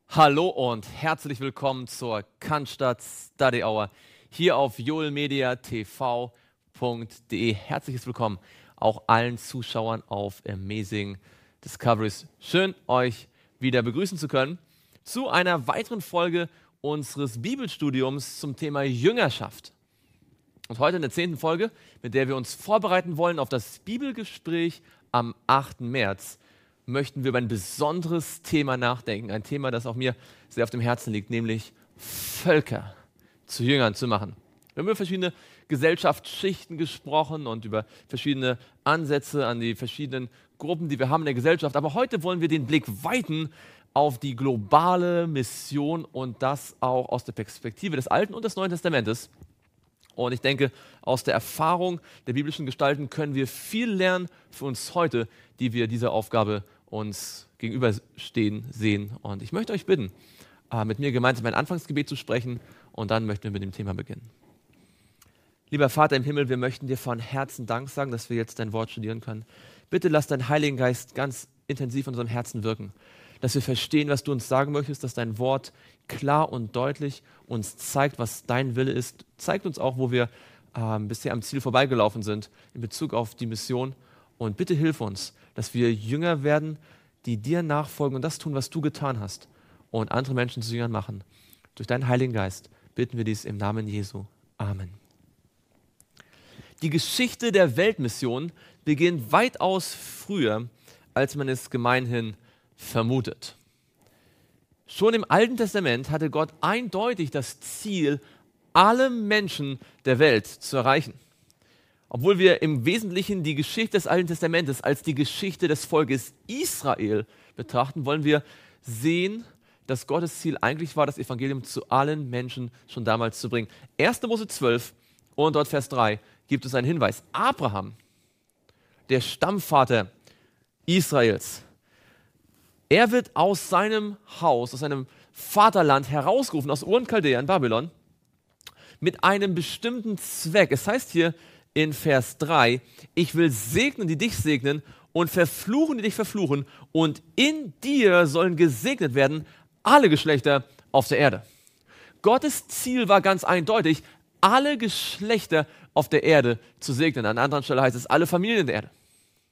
Hallo und herzlich willkommen zur Cannstatt Study Hour hier auf joelmediatv.de. Herzliches Willkommen auch allen Zuschauern auf Amazing Discoveries. Schön, euch wieder begrüßen zu können zu einer weiteren Folge unseres Bibelstudiums zum Thema Jüngerschaft. Und heute in der 10. Folge, mit der wir uns vorbereiten wollen auf das Bibelgespräch am 8. März, möchten wir über ein besonderes Thema nachdenken. Ein Thema, das auch mir sehr auf dem Herzen liegt, nämlich Völker zu Jüngern zu machen. Wir haben über verschiedene Gesellschaftsschichten gesprochen und über verschiedene Ansätze an die verschiedenen Gruppen, die wir haben in der Gesellschaft. Aber heute wollen wir den Blick weiten auf die globale Mission und das auch aus der Perspektive des Alten und des Neuen Testamentes. Und ich denke, aus der Erfahrung der biblischen Gestalten können wir viel lernen für uns heute, die wir dieser Aufgabe uns gegenüberstehen sehen. Und ich möchte euch bitten, mit mir gemeinsam ein Anfangsgebet zu sprechen und dann möchten wir mit dem Thema beginnen. Lieber Vater im Himmel, wir möchten dir von Herzen Dank sagen, dass wir jetzt dein Wort studieren können. Bitte lass deinen Heiligen Geist ganz intensiv in unserem Herzen wirken, dass wir verstehen, was du uns sagen möchtest, dass dein Wort klar und deutlich uns zeigt, was dein Wille ist. Zeigt uns auch, wo wir bisher am Ziel vorbeigelaufen sind in Bezug auf die Mission. Und bitte hilf uns, dass wir Jünger werden, die dir nachfolgen und das tun, was du getan hast und andere Menschen zu Jüngern machen. Durch deinen Heiligen Geist bitten wir dies im Namen Jesu. Amen. Die Geschichte der Weltmission beginnt weitaus früher, als man es gemeinhin vermutet. Schon im Alten Testament hatte Gott eindeutig das Ziel, alle Menschen der Welt zu erreichen. Obwohl wir im Wesentlichen die Geschichte des Alten Testamentes als die Geschichte des Volkes Israel betrachten, wollen wir sehen, dass Gottes Ziel eigentlich war, das Evangelium zu allen Menschen schon damals zu bringen. 1. Mose 12 und dort Vers 3 gibt es einen Hinweis. Abraham, der Stammvater Israels, er wird aus seinem Haus, aus seinem Vaterland herausgerufen, aus Ur und Chaldea in Babylon, mit einem bestimmten Zweck. Es heißt hier in Vers 3, ich will segnen, die dich segnen und verfluchen, die dich verfluchen und in dir sollen gesegnet werden alle Geschlechter auf der Erde. Gottes Ziel war ganz eindeutig, alle Geschlechter auf der Erde zu segnen. An einer anderen Stelle heißt es, alle Familien der Erde.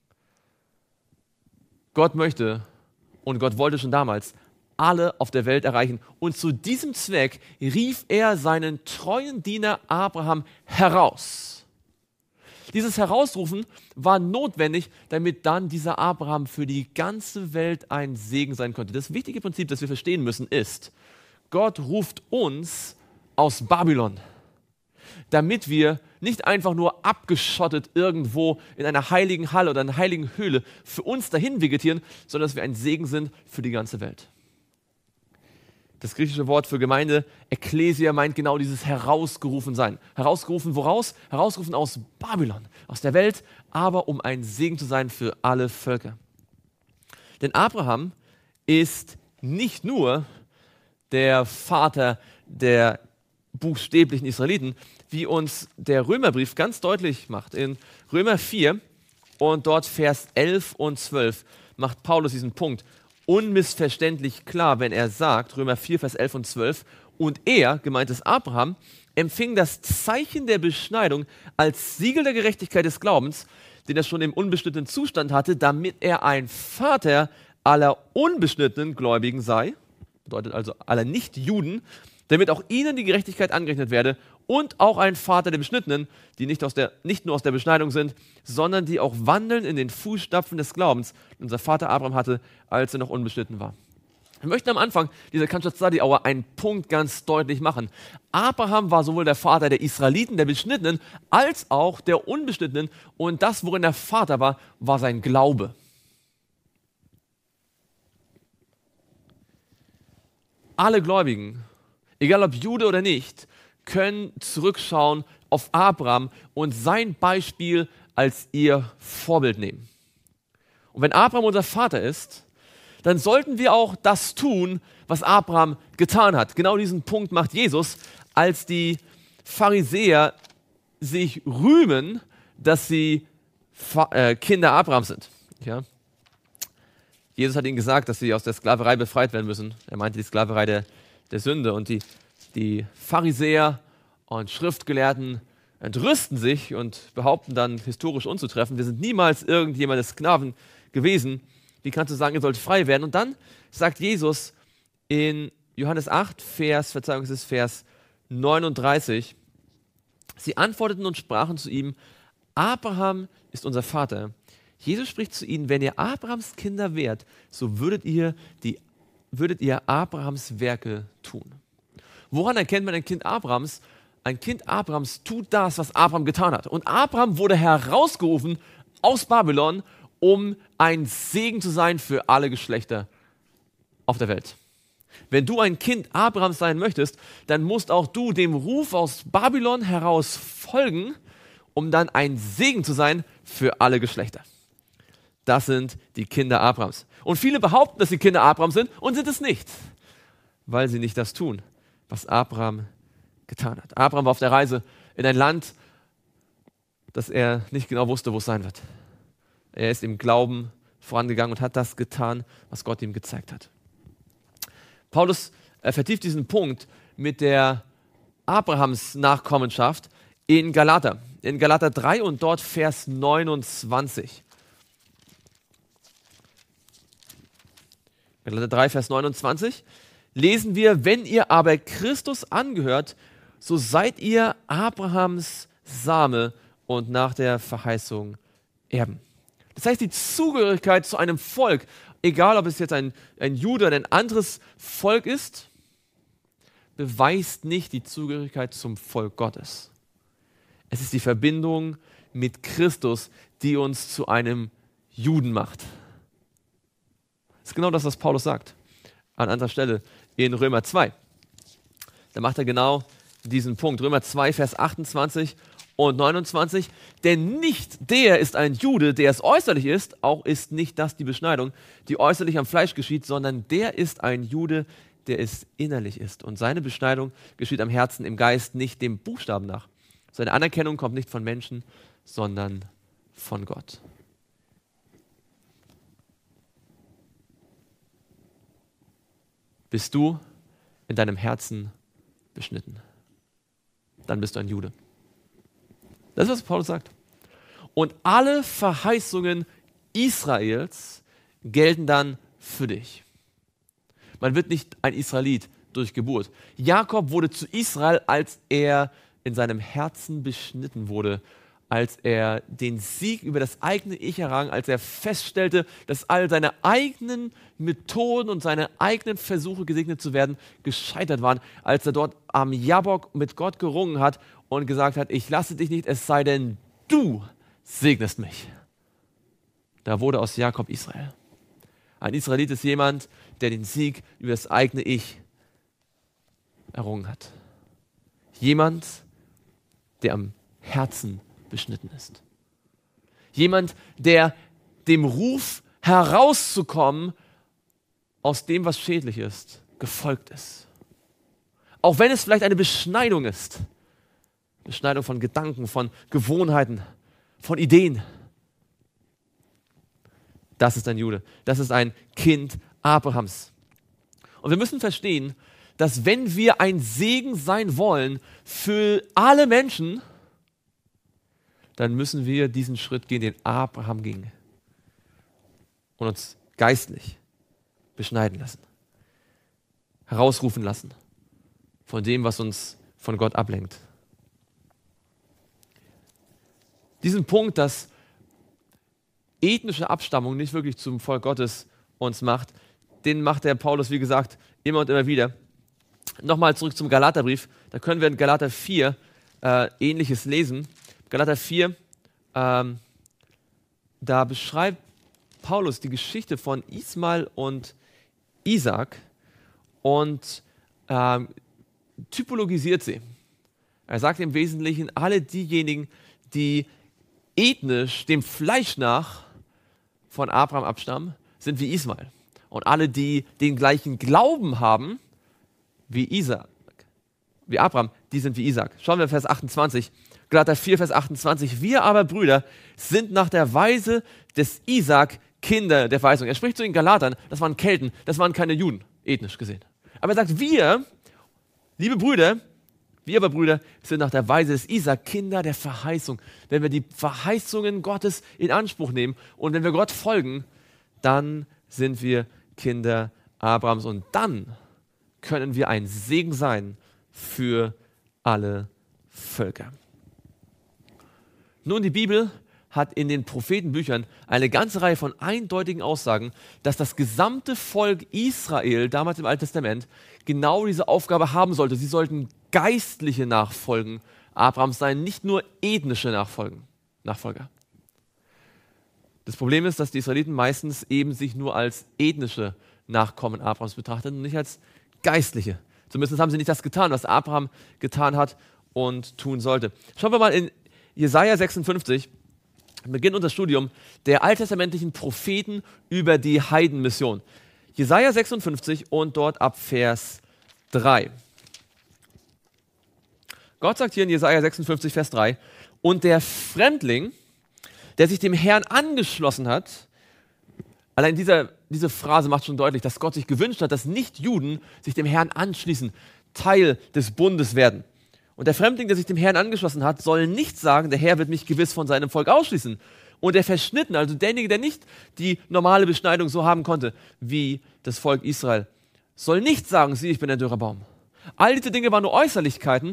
Gott möchte und Gott wollte schon damals alle auf der Welt erreichen. Und zu diesem Zweck rief er seinen treuen Diener Abraham heraus. Dieses Herausrufen war notwendig, damit dann dieser Abraham für die ganze Welt ein Segen sein konnte. Das wichtige Prinzip, das wir verstehen müssen, ist, Gott ruft uns aus Babylon, damit wir nicht einfach nur abgeschottet irgendwo in einer heiligen Halle oder einer heiligen Höhle für uns dahin vegetieren, sondern dass wir ein Segen sind für die ganze Welt. Das griechische Wort für Gemeinde, Ekklesia, meint genau dieses herausgerufen sein. Herausgerufen woraus? Herausgerufen aus Babylon, aus der Welt, aber um ein Segen zu sein für alle Völker. Denn Abraham ist nicht nur der Vater der buchstäblichen Israeliten, wie uns der Römerbrief ganz deutlich macht. In Römer 4 und dort Vers 11 und 12 macht Paulus diesen Punkt unmissverständlich klar, wenn er sagt, Römer 4, Vers 11 und 12, und er, gemeint ist Abraham, empfing das Zeichen der Beschneidung als Siegel der Gerechtigkeit des Glaubens, den er schon im unbeschnittenen Zustand hatte, damit er ein Vater aller unbeschnittenen Gläubigen sei, bedeutet also aller Nicht-Juden, damit auch ihnen die Gerechtigkeit angerechnet werde und auch ein Vater der Beschnittenen, die nicht nur aus der Beschneidung sind, sondern die auch wandeln in den Fußstapfen des Glaubens, den unser Vater Abraham hatte, als er noch unbeschnitten war. Wir möchten am Anfang dieser Cannstatt Study Hour einen Punkt ganz deutlich machen. Abraham war sowohl der Vater der Israeliten, der Beschnittenen, als auch der Unbeschnittenen und das, worin der Vater war, war sein Glaube. Alle Gläubigen, egal ob Jude oder nicht, können zurückschauen auf Abraham und sein Beispiel als ihr Vorbild nehmen. Und wenn Abraham unser Vater ist, dann sollten wir auch das tun, was Abraham getan hat. Genau diesen Punkt macht Jesus, als die Pharisäer sich rühmen, dass sie Kinder Abrahams sind. Ja? Jesus hat ihnen gesagt, dass sie aus der Sklaverei befreit werden müssen. Er meinte die Sklaverei der Sünde. Und die Pharisäer und Schriftgelehrten entrüsten sich und behaupten dann historisch unzutreffend, wir sind niemals irgendjemandes Sklaven gewesen. Wie kannst du sagen, ihr sollt frei werden? Und dann sagt Jesus in Johannes 8, Vers 39, sie antworteten und sprachen zu ihm, Abraham ist unser Vater. Jesus spricht zu ihnen, wenn ihr Abrahams Kinder wärt, so würdet ihr Abrahams Werke tun. Woran erkennt man ein Kind Abrahams? Ein Kind Abrahams tut das, was Abraham getan hat. Und Abraham wurde herausgerufen aus Babylon, um ein Segen zu sein für alle Geschlechter auf der Welt. Wenn du ein Kind Abrahams sein möchtest, dann musst auch du dem Ruf aus Babylon heraus folgen, um dann ein Segen zu sein für alle Geschlechter. Das sind die Kinder Abrahams. Und viele behaupten, dass sie Kinder Abrahams sind und sind es nicht, weil sie nicht das tun, was Abraham getan hat. Abraham war auf der Reise in ein Land, das er nicht genau wusste, wo es sein wird. Er ist im Glauben vorangegangen und hat das getan, was Gott ihm gezeigt hat. Paulus vertieft diesen Punkt mit der Abrahams Nachkommenschaft in Galater 3 und dort Vers 29. Galater 3, Vers 29 lesen wir, wenn ihr aber Christus angehört, so seid ihr Abrahams Same und nach der Verheißung Erben. Das heißt, die Zugehörigkeit zu einem Volk, egal ob es jetzt ein Jude oder ein anderes Volk ist, beweist nicht die Zugehörigkeit zum Volk Gottes. Es ist die Verbindung mit Christus, die uns zu einem Juden macht. Das ist genau das, was Paulus sagt. An anderer Stelle in Römer 2. Da macht er genau diesen Punkt. Römer 2, Vers 28 und 29. Denn nicht der ist ein Jude, der es äußerlich ist, auch ist nicht das die Beschneidung, die äußerlich am Fleisch geschieht, sondern der ist ein Jude, der es innerlich ist. Und seine Beschneidung geschieht am Herzen, im Geist, nicht dem Buchstaben nach. Seine Anerkennung kommt nicht von Menschen, sondern von Gott. Bist du in deinem Herzen beschnitten? Dann bist du ein Jude. Das ist, was Paulus sagt. Und alle Verheißungen Israels gelten dann für dich. Man wird nicht ein Israelit durch Geburt. Jakob wurde zu Israel, als er in seinem Herzen beschnitten wurde, als er den Sieg über das eigene Ich errang, als er feststellte, dass all seine eigenen Methoden und seine eigenen Versuche, gesegnet zu werden, gescheitert waren, als er dort am Jabok mit Gott gerungen hat und gesagt hat, ich lasse dich nicht, es sei denn, du segnest mich. Da wurde aus Jakob Israel. Ein Israelit ist jemand, der den Sieg über das eigene Ich errungen hat. Jemand, der am Herzen beschnitten ist. Jemand, der dem Ruf herauszukommen aus dem, was schädlich ist, gefolgt ist. Auch wenn es vielleicht eine Beschneidung ist. Beschneidung von Gedanken, von Gewohnheiten, von Ideen. Das ist ein Jude. Das ist ein Kind Abrahams. Und wir müssen verstehen, dass wenn wir ein Segen sein wollen für alle Menschen, dann müssen wir diesen Schritt gehen, den Abraham ging. Und uns geistlich beschneiden lassen. Herausrufen lassen von dem, was uns von Gott ablenkt. Diesen Punkt, dass ethnische Abstammung nicht wirklich zum Volk Gottes uns macht, den macht der Paulus, wie gesagt, immer und immer wieder. Nochmal zurück zum Galaterbrief. Da können wir in Galater 4 Ähnliches lesen. Galater 4, da beschreibt Paulus die Geschichte von Ismael und Isaak und typologisiert sie. Er sagt im Wesentlichen, alle diejenigen, die ethnisch dem Fleisch nach von Abraham abstammen, sind wie Ismael. Und alle, die den gleichen Glauben haben wie Isaak, wie Abraham, die sind wie Isaak. Schauen wir Vers 28. Galater 4, Vers 28. Wir aber, Brüder, sind nach der Weise des Isaak Kinder der Verheißung. Er spricht zu den Galatern, das waren Kelten, das waren keine Juden, ethnisch gesehen. Aber er sagt, wir, liebe Brüder, wir aber, Brüder, sind nach der Weise des Isaak Kinder der Verheißung. Wenn wir die Verheißungen Gottes in Anspruch nehmen und wenn wir Gott folgen, dann sind wir Kinder Abrahams und dann können wir ein Segen sein für alle Völker. Nun, die Bibel hat in den Prophetenbüchern eine ganze Reihe von eindeutigen Aussagen, dass das gesamte Volk Israel, damals im Alten Testament, genau diese Aufgabe haben sollte. Sie sollten geistliche Nachfolgen Abrahams sein, nicht nur ethnische Nachfolger. Das Problem ist, dass die Israeliten meistens eben sich nur als ethnische Nachkommen Abrahams betrachten und nicht als geistliche. Zumindest haben sie nicht das getan, was Abraham getan hat und tun sollte. Schauen wir mal in Jesaja 56, beginnt unser Studium der alttestamentlichen Propheten über die Heidenmission. Jesaja 56 und dort ab Vers 3. Gott sagt hier in Jesaja 56, Vers 3, und der Fremdling, der sich dem Herrn angeschlossen hat, allein diese Phrase macht schon deutlich, dass Gott sich gewünscht hat, dass Nicht-Juden sich dem Herrn anschließen, Teil des Bundes werden. Und der Fremdling, der sich dem Herrn angeschlossen hat, soll nicht sagen, der Herr wird mich gewiss von seinem Volk ausschließen. Und der Verschnittene, also derjenige, der nicht die normale Beschneidung so haben konnte wie das Volk Israel, soll nicht sagen, sieh, ich bin ein dürrer Baum. All diese Dinge waren nur Äußerlichkeiten.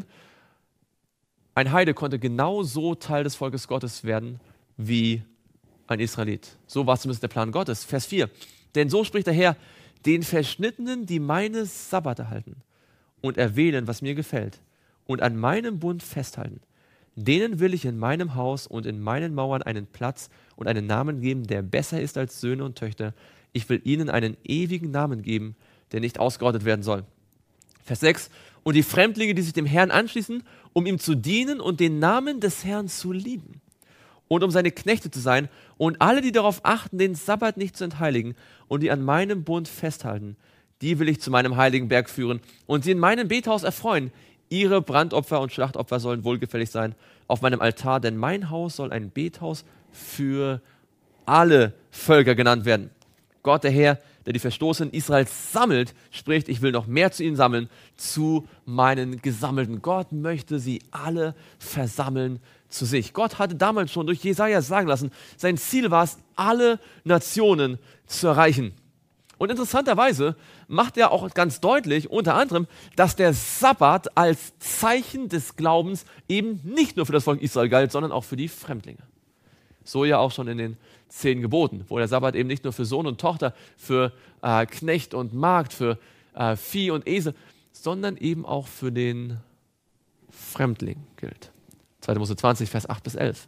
Ein Heide konnte genauso Teil des Volkes Gottes werden wie ein Israelit. So war zumindest der Plan Gottes. Vers 4. Denn so spricht der Herr, den Verschnittenen, die meine Sabbate halten und erwählen, was mir gefällt, und an meinem Bund festhalten, denen will ich in meinem Haus und in meinen Mauern einen Platz und einen Namen geben, der besser ist als Söhne und Töchter. Ich will ihnen einen ewigen Namen geben, der nicht ausgerottet werden soll. Vers 6. Und die Fremdlinge, die sich dem Herrn anschließen, um ihm zu dienen und den Namen des Herrn zu lieben und um seine Knechte zu sein, und alle, die darauf achten, den Sabbat nicht zu entheiligen und die an meinem Bund festhalten, die will ich zu meinem heiligen Berg führen und sie in meinem Bethaus erfreuen. Ihre Brandopfer und Schlachtopfer sollen wohlgefällig sein auf meinem Altar, denn mein Haus soll ein Bethaus für alle Völker genannt werden. Gott, der Herr, der die Verstoßenen Israels sammelt, spricht, ich will noch mehr zu ihnen sammeln, zu meinen Gesammelten. Gott möchte sie alle versammeln zu sich. Gott hatte damals schon durch Jesaja sagen lassen, sein Ziel war es, alle Nationen zu erreichen. Und interessanterweise macht er auch ganz deutlich, unter anderem, dass der Sabbat als Zeichen des Glaubens eben nicht nur für das Volk Israel galt, sondern auch für die Fremdlinge. So ja auch schon in den 10 Geboten, wo der Sabbat eben nicht nur für Sohn und Tochter, für Knecht und Magd, für Vieh und Esel, sondern eben auch für den Fremdling gilt. 2. Mose 20, Vers 8 bis 11.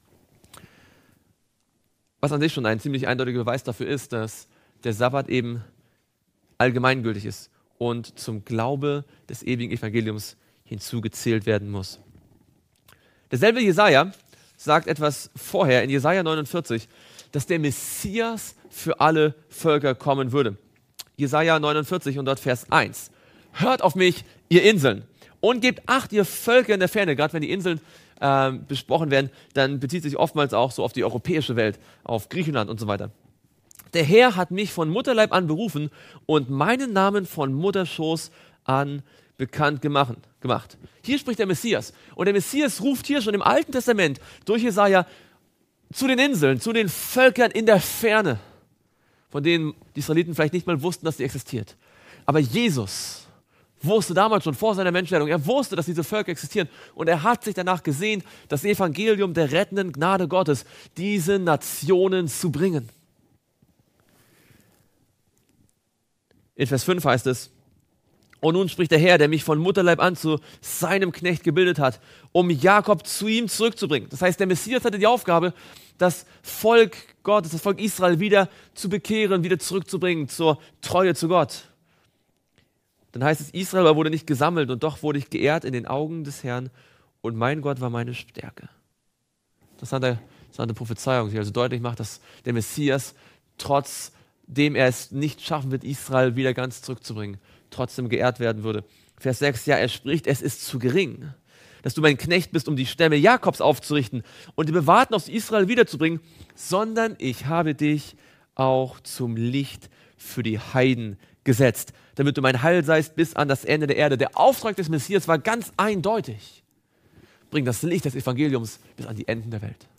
Was an sich schon ein ziemlich eindeutiger Beweis dafür ist, dass der Sabbat eben allgemeingültig ist und zum Glaube des ewigen Evangeliums hinzugezählt werden muss. Derselbe Jesaja sagt etwas vorher in Jesaja 49, dass der Messias für alle Völker kommen würde. Jesaja 49 und dort Vers 1. Hört auf mich, ihr Inseln, und gebt Acht, ihr Völker in der Ferne. Gerade wenn die Inseln besprochen werden, dann bezieht sich oftmals auch so auf die europäische Welt, auf Griechenland und so weiter. Der Herr hat mich von Mutterleib an berufen und meinen Namen von Mutterschoß an bekannt gemacht. Hier spricht der Messias. Und der Messias ruft hier schon im Alten Testament durch Jesaja zu den Inseln, zu den Völkern in der Ferne, von denen die Israeliten vielleicht nicht mal wussten, dass sie existiert. Aber Jesus wusste damals schon vor seiner Menschwerdung, er wusste, dass diese Völker existieren. Und er hat sich danach gesehnt, das Evangelium der rettenden Gnade Gottes diese Nationen zu bringen. In Vers 5 heißt es, und nun spricht der Herr, der mich von Mutterleib an zu seinem Knecht gebildet hat, um Jakob zu ihm zurückzubringen. Das heißt, der Messias hatte die Aufgabe, das Volk Gottes, das Volk Israel wieder zu bekehren, wieder zurückzubringen zur Treue zu Gott. Dann heißt es, Israel wurde nicht gesammelt und doch wurde ich geehrt in den Augen des Herrn und mein Gott war meine Stärke. Interessante Prophezeiung, die also deutlich macht, dass der Messias trotzdem er es nicht schaffen wird, Israel wieder ganz zurückzubringen, trotzdem geehrt werden würde. Vers 6, ja, er spricht, es ist zu gering. dass du mein Knecht bist, um die Stämme Jakobs aufzurichten und die Bewahrten aus Israel wiederzubringen, sondern ich habe dich auch zum Licht für die Heiden gesetzt, damit du mein Heil seist bis an das Ende der Erde. Der Auftrag des Messias war ganz eindeutig. Bring das Licht des Evangeliums bis an die Enden der Welt.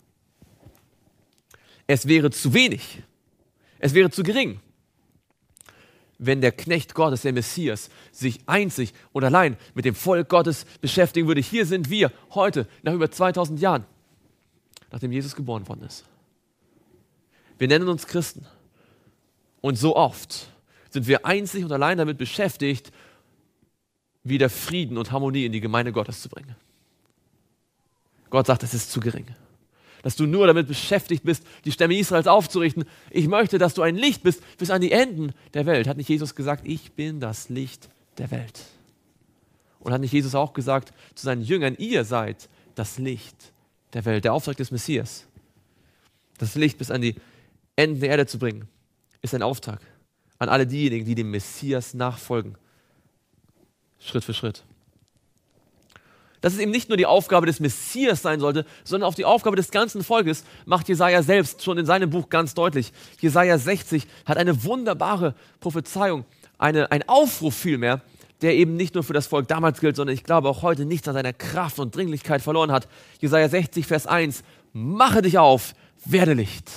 Es wäre zu wenig, es wäre zu gering, wenn der Knecht Gottes, der Messias, sich einzig und allein mit dem Volk Gottes beschäftigen würde. Hier sind wir heute, nach über 2000 Jahren, nachdem Jesus geboren worden ist. Wir nennen uns Christen. Und so oft sind wir einzig und allein damit beschäftigt, wieder Frieden und Harmonie in die Gemeinde Gottes zu bringen. Gott sagt, das ist zu gering. Dass du nur damit beschäftigt bist, die Stämme Israels aufzurichten. Ich möchte, dass du ein Licht bist bis an die Enden der Welt. Hat nicht Jesus gesagt, ich bin das Licht der Welt? Und hat nicht Jesus auch gesagt zu seinen Jüngern, ihr seid das Licht der Welt, der Auftrag des Messias. Das Licht bis an die Enden der Erde zu bringen, ist ein Auftrag an alle diejenigen, die dem Messias nachfolgen. Schritt für Schritt. Dass es eben nicht nur die Aufgabe des Messias sein sollte, sondern auch die Aufgabe des ganzen Volkes, macht Jesaja selbst schon in seinem Buch ganz deutlich. Jesaja 60 hat eine wunderbare Prophezeiung, ein Aufruf vielmehr, der eben nicht nur für das Volk damals gilt, sondern ich glaube auch heute nichts an seiner Kraft und Dringlichkeit verloren hat. Jesaja 60, Vers 1, mache dich auf, werde Licht.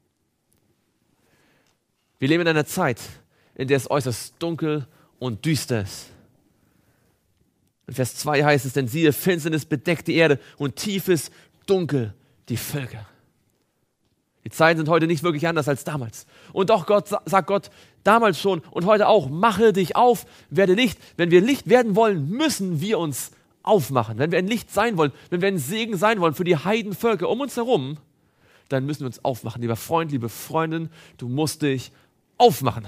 Wir leben in einer Zeit, in der es äußerst dunkel und düster ist. In Vers 2 heißt es, denn siehe, Finsternis bedeckt die Erde und tiefes Dunkel die Völker. Die Zeiten sind heute nicht wirklich anders als damals. Und doch sagt Gott damals schon und heute auch, mache dich auf, werde Licht. Wenn wir Licht werden wollen, müssen wir uns aufmachen. Wenn wir ein Licht sein wollen, wenn wir ein Segen sein wollen für die Heidenvölker um uns herum, dann müssen wir uns aufmachen. Lieber Freund, liebe Freundin, du musst dich aufmachen.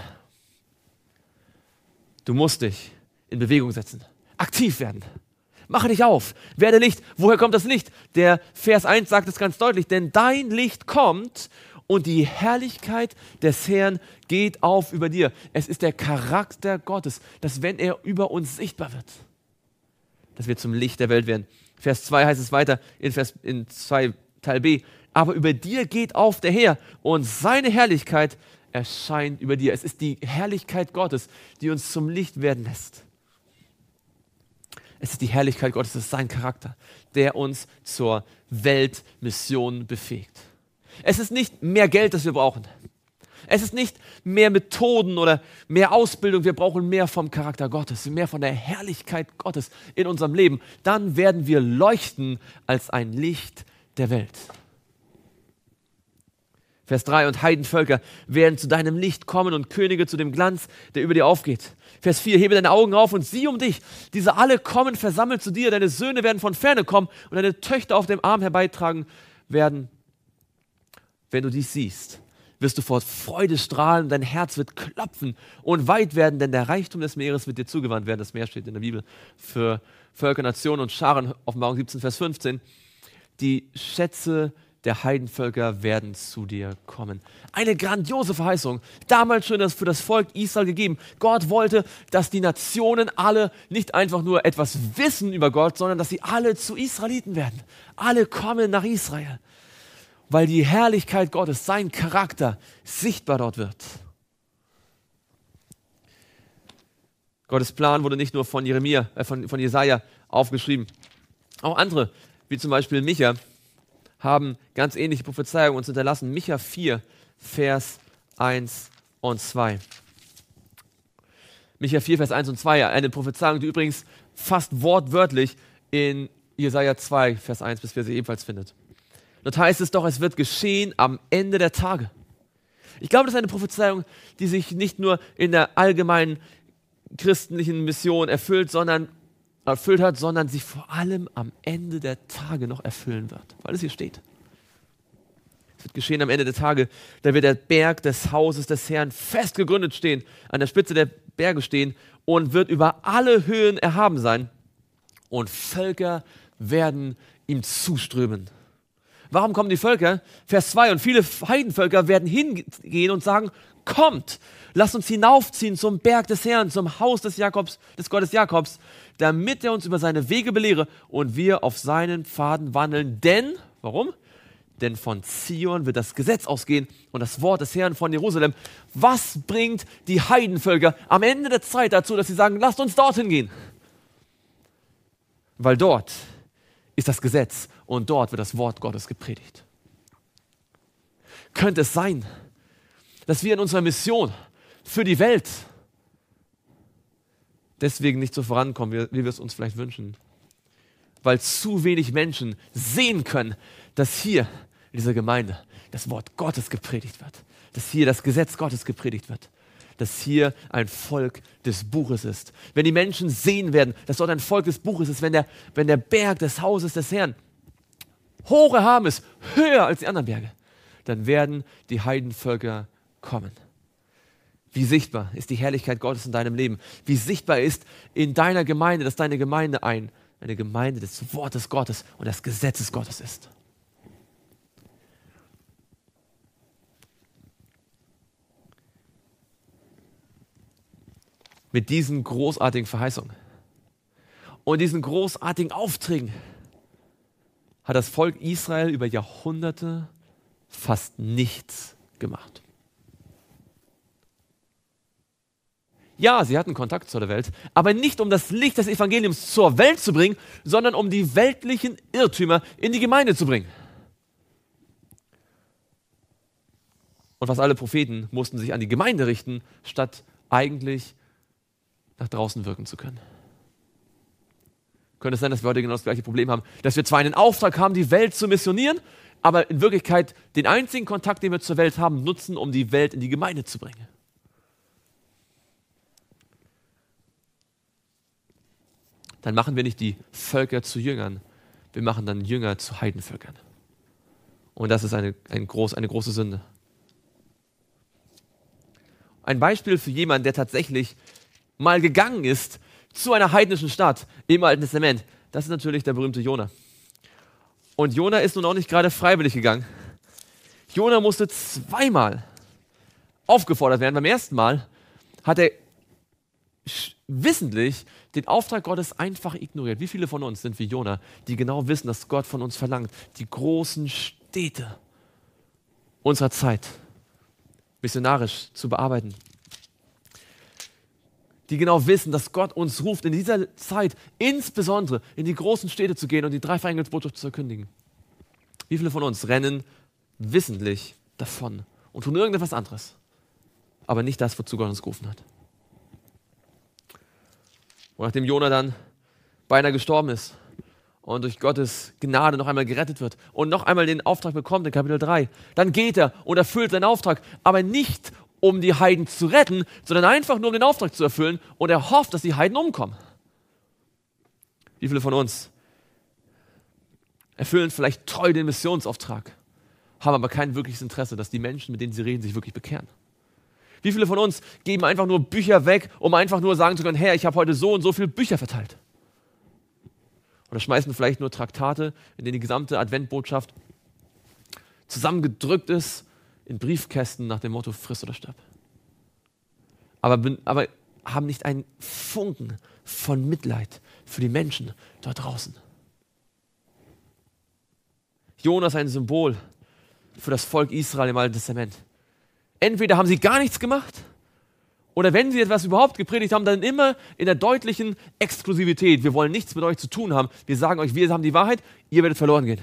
Du musst dich in Bewegung setzen. Aktiv werden. Mache dich auf. Werde Licht. Woher kommt das Licht? Der Vers 1 sagt es ganz deutlich. Denn dein Licht kommt und die Herrlichkeit des Herrn geht auf über dir. Es ist der Charakter Gottes, dass wenn er über uns sichtbar wird, dass wir zum Licht der Welt werden. Vers 2 heißt es weiter in 2 Teil B. Aber über dir geht auf der Herr und seine Herrlichkeit erscheint über dir. Es ist die Herrlichkeit Gottes, die uns zum Licht werden lässt. Es ist die Herrlichkeit Gottes, es ist sein Charakter, der uns zur Weltmission befähigt. Es ist nicht mehr Geld, das wir brauchen. Es ist nicht mehr Methoden oder mehr Ausbildung. Wir brauchen mehr vom Charakter Gottes, mehr von der Herrlichkeit Gottes in unserem Leben. Dann werden wir leuchten als ein Licht der Welt. Vers 3, und Heidenvölker werden zu deinem Licht kommen und Könige zu dem Glanz, der über dir aufgeht. Vers 4, hebe deine Augen auf und sieh um dich. Diese alle kommen versammelt zu dir. Deine Söhne werden von ferne kommen und deine Töchter auf dem Arm herbeitragen werden. Wenn du dies siehst, wirst du vor Freude strahlen, dein Herz wird klopfen und weit werden, denn der Reichtum des Meeres wird dir zugewandt werden. Das Meer steht in der Bibel für Völker, Nationen und Scharen, Offenbarung 17, Vers 15. Die Schätze der Heidenvölker werden zu dir kommen. Eine grandiose Verheißung. Damals schon das für das Volk Israel gegeben. Gott wollte, dass die Nationen alle nicht einfach nur etwas wissen über Gott, sondern dass sie alle zu Israeliten werden. Alle kommen nach Israel, weil die Herrlichkeit Gottes, sein Charakter, sichtbar dort wird. Gottes Plan wurde nicht nur von Jesaja aufgeschrieben. Auch andere, wie zum Beispiel Micha, haben ganz ähnliche Prophezeiungen uns hinterlassen. Micha 4, Vers 1 und 2. Micha 4, Vers 1 und 2, eine Prophezeiung, die übrigens fast wortwörtlich in Jesaja 2, Vers 1 bis 4 sie ebenfalls findet. Dort heißt es doch, es wird geschehen am Ende der Tage. Ich glaube, das ist eine Prophezeiung, die sich nicht nur in der allgemeinen christlichen Mission erfüllt hat, sondern sich vor allem am Ende der Tage noch erfüllen wird, weil es hier steht. Es wird geschehen am Ende der Tage, da wird der Berg des Hauses des Herrn fest gegründet stehen, an der Spitze der Berge stehen und wird über alle Höhen erhaben sein und Völker werden ihm zuströmen. Warum kommen die Völker? Vers 2, und viele Heidenvölker werden hingehen und sagen, kommt, lasst uns hinaufziehen zum Berg des Herrn, zum Haus des Jakobs, des Gottes Jakobs, damit er uns über seine Wege belehre und wir auf seinen Pfaden wandeln. Denn, warum? Denn von Zion wird das Gesetz ausgehen und das Wort des Herrn von Jerusalem. Was bringt die Heidenvölker am Ende der Zeit dazu, dass sie sagen, lasst uns dorthin gehen? Weil dort ist das Gesetz und dort wird das Wort Gottes gepredigt. Könnte es sein, dass wir in unserer Mission für die Welt deswegen nicht so vorankommen, wie wir es uns vielleicht wünschen? Weil zu wenig Menschen sehen können, dass hier in dieser Gemeinde das Wort Gottes gepredigt wird, dass hier das Gesetz Gottes gepredigt wird, dass hier ein Volk des Buches ist. Wenn die Menschen sehen werden, dass dort ein Volk des Buches ist, wenn der Berg des Hauses des Herrn hoch erhaben ist, höher als die anderen Berge, dann werden die Heidenvölker kommen. Wie sichtbar ist die Herrlichkeit Gottes in deinem Leben? Wie sichtbar ist in deiner Gemeinde, dass deine Gemeinde eine Gemeinde des Wortes Gottes und des Gesetzes Gottes ist? Mit diesen großartigen Verheißungen und diesen großartigen Aufträgen hat das Volk Israel über Jahrhunderte fast nichts gemacht. Ja, sie hatten Kontakt zur Welt, aber nicht um das Licht des Evangeliums zur Welt zu bringen, sondern um die weltlichen Irrtümer in die Gemeinde zu bringen. Und fast alle Propheten mussten sich an die Gemeinde richten, statt eigentlich nach draußen wirken zu können. Könnte es sein, dass wir heute genau das gleiche Problem haben, dass wir zwar einen Auftrag haben, die Welt zu missionieren, aber in Wirklichkeit den einzigen Kontakt, den wir zur Welt haben, nutzen, um die Welt in die Gemeinde zu bringen. Dann machen wir nicht die Völker zu Jüngern, wir machen dann Jünger zu Heidenvölkern. Und das ist eine große Sünde. Ein Beispiel für jemanden, der tatsächlich mal gegangen ist zu einer heidnischen Stadt im Alten Testament, das ist natürlich der berühmte Jona. Und Jona ist nun auch nicht gerade freiwillig gegangen. Jona musste zweimal aufgefordert werden. Beim ersten Mal hat er wissentlich den Auftrag Gottes einfach ignoriert. Wie viele von uns sind wie Jona, die genau wissen, dass Gott von uns verlangt, die großen Städte unserer Zeit missionarisch zu bearbeiten? Die genau wissen, dass Gott uns ruft, in dieser Zeit insbesondere in die großen Städte zu gehen und die Dreifaltigkeitsbotschaft zu verkündigen. Wie viele von uns rennen wissentlich davon und tun irgendetwas anderes, aber nicht das, wozu Gott uns gerufen hat? Und nachdem Jona dann beinahe gestorben ist und durch Gottes Gnade noch einmal gerettet wird und noch einmal den Auftrag bekommt in Kapitel 3, dann geht er und erfüllt seinen Auftrag, aber nicht um die Heiden zu retten, sondern einfach nur um den Auftrag zu erfüllen, und er hofft, dass die Heiden umkommen. Wie viele von uns erfüllen vielleicht treu den Missionsauftrag, haben aber kein wirkliches Interesse, dass die Menschen, mit denen sie reden, sich wirklich bekehren? Wie viele von uns geben einfach nur Bücher weg, um einfach nur sagen zu können, Herr, ich habe heute so und so viele Bücher verteilt? Oder schmeißen vielleicht nur Traktate, in denen die gesamte Adventbotschaft zusammengedrückt ist, in Briefkästen nach dem Motto, friss oder stirb. Aber haben nicht einen Funken von Mitleid für die Menschen dort draußen. Jona ist ein Symbol für das Volk Israel im Alten Testament. Entweder haben sie gar nichts gemacht, oder wenn sie etwas überhaupt gepredigt haben, dann immer in der deutlichen Exklusivität. Wir wollen nichts mit euch zu tun haben. Wir sagen euch, wir haben die Wahrheit, ihr werdet verloren gehen.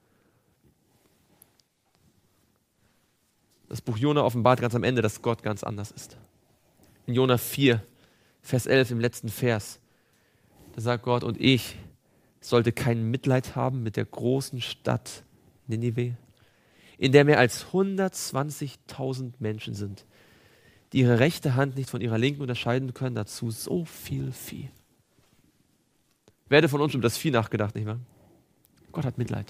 Das Buch Jona offenbart ganz am Ende, dass Gott ganz anders ist. In Jona 4, Vers 11, im letzten Vers, da sagt Gott, und ich sollte kein Mitleid haben mit der großen Stadt Ninive, in der mehr als 120.000 Menschen sind, die ihre rechte Hand nicht von ihrer linken unterscheiden können, dazu so viel Vieh. Wer hätte von uns über das Vieh nachgedacht, nicht wahr? Gott hat Mitleid.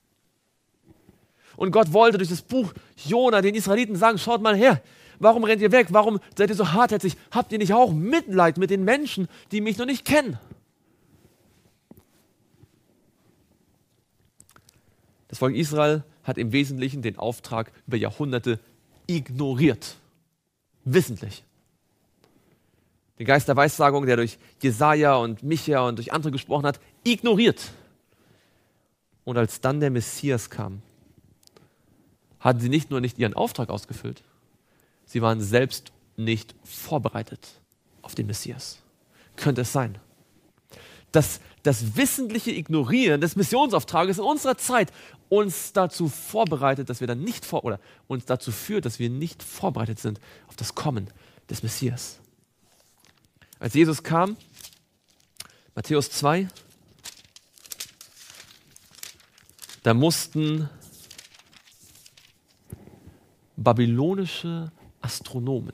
Und Gott wollte durch das Buch Jona den Israeliten sagen, schaut mal her, warum rennt ihr weg? Warum seid ihr so hartherzig? Habt ihr nicht auch Mitleid mit den Menschen, die mich noch nicht kennen? Das Volk Israel hat im Wesentlichen den Auftrag über Jahrhunderte ignoriert. Wissentlich. Den Geist der Weissagung, der durch Jesaja und Micha und durch andere gesprochen hat, ignoriert. Und als dann der Messias kam, hatten sie nicht nur nicht ihren Auftrag ausgefüllt, sie waren selbst nicht vorbereitet auf den Messias. Könnte es sein, dass das wissentliche Ignorieren des Missionsauftrages in unserer Zeit uns dazu vorbereitet, dass wir dann nicht oder uns dazu führt, dass wir nicht vorbereitet sind auf das Kommen des Messias. Als Jesus kam, Matthäus 2, da mussten babylonische Astronomen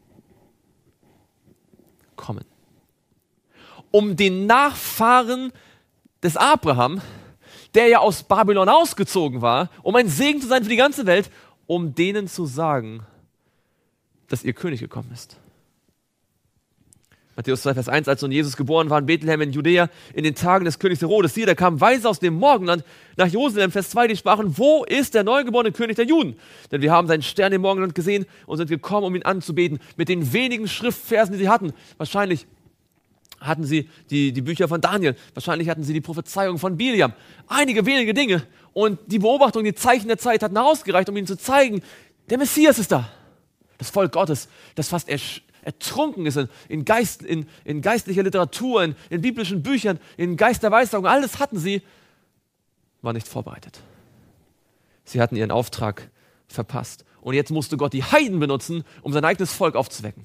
kommen, um den Nachfahren des Abraham, der ja aus Babylon ausgezogen war, um ein Segen zu sein für die ganze Welt, um denen zu sagen, dass ihr König gekommen ist. Matthäus 2, Vers 1, als nun Jesus geboren war in Bethlehem in Judäa in den Tagen des Königs Herodes, siehe, da kamen Weise aus dem Morgenland nach Jerusalem, Vers 2, die sprachen, wo ist der neugeborene König der Juden? Denn wir haben seinen Stern im Morgenland gesehen und sind gekommen, um ihn anzubeten, mit den wenigen Schriftversen, die sie hatten. Wahrscheinlich hatten sie die Bücher von Daniel, wahrscheinlich hatten sie die Prophezeiung von Biliam. Einige wenige Dinge und die Beobachtung, die Zeichen der Zeit hatten ausgereicht, um ihnen zu zeigen, der Messias ist da. Das Volk Gottes, das fast ertrunken ist in geistlicher Literatur, in biblischen Büchern, in Geist der Weissagung, alles hatten sie, war nicht vorbereitet. Sie hatten ihren Auftrag verpasst. Und jetzt musste Gott die Heiden benutzen, um sein eigenes Volk aufzuwecken.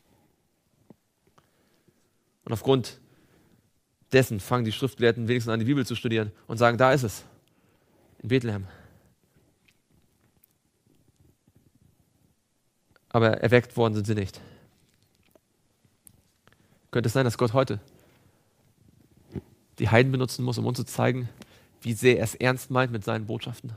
Und aufgrund dessen fangen die Schriftgelehrten wenigstens an, die Bibel zu studieren und sagen, da ist es, in Bethlehem. Aber erweckt worden sind sie nicht. Könnte es sein, dass Gott heute die Heiden benutzen muss, um uns zu zeigen, wie sehr er es ernst meint mit seinen Botschaften?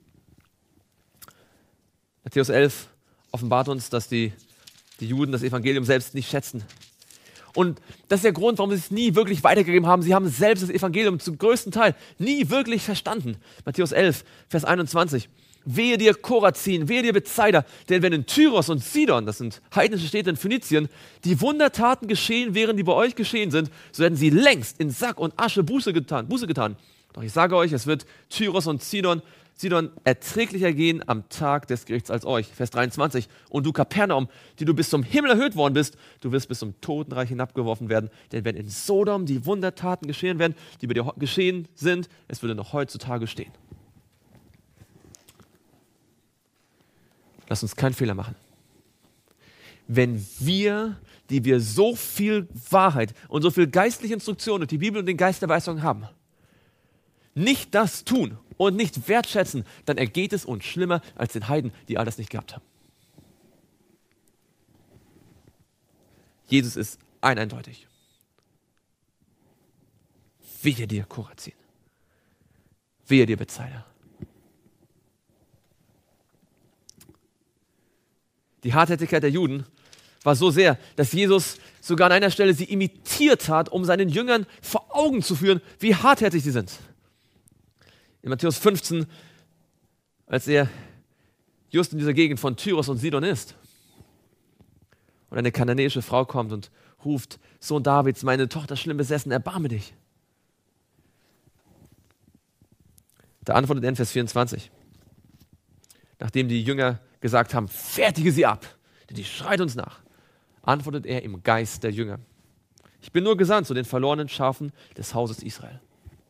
Matthäus 11 offenbart uns, dass die Juden das Evangelium selbst nicht schätzen. Und das ist der Grund, warum sie es nie wirklich weitergegeben haben. Sie haben selbst das Evangelium zum größten Teil nie wirklich verstanden. Matthäus 11, Vers 21. Wehe dir Korazin, wehe dir Bethsaida, denn wenn in Tyros und Sidon, das sind heidnische Städte in Phönizien, die Wundertaten geschehen wären, die bei euch geschehen sind, so hätten sie längst in Sack und Asche Buße getan. Doch ich sage euch, es wird Tyros und Sidon erträglicher gehen am Tag des Gerichts als euch. Vers 23. Und du Kapernaum, die du bis zum Himmel erhöht worden bist, du wirst bis zum Totenreich hinabgeworfen werden. Denn wenn in Sodom die Wundertaten geschehen werden, die bei dir geschehen sind, es würde noch heutzutage stehen. Lass uns keinen Fehler machen. Wenn wir, die wir so viel Wahrheit und so viel geistliche Instruktion und die Bibel und den Geist der Weisung haben, nicht das tun und nicht wertschätzen, dann ergeht es uns schlimmer als den Heiden, die all das nicht gehabt haben. Jesus ist eindeutig. Wehe dir, Korazin. Wehe dir, Bethsaida. Die Hartherzigkeit der Juden war so sehr, dass Jesus sogar an einer Stelle sie imitiert hat, um seinen Jüngern vor Augen zu führen, wie hartherzig sie sind. In Matthäus 15, als er just in dieser Gegend von Tyros und Sidon ist und eine kananäische Frau kommt und ruft, Sohn Davids, meine Tochter ist schlimm besessen, erbarme dich. Da antwortet er in Vers 24, nachdem die Jünger gesagt haben, fertige sie ab, denn die schreit uns nach, antwortet er im Geist der Jünger. Ich bin nur gesandt zu den verlorenen Schafen des Hauses Israel.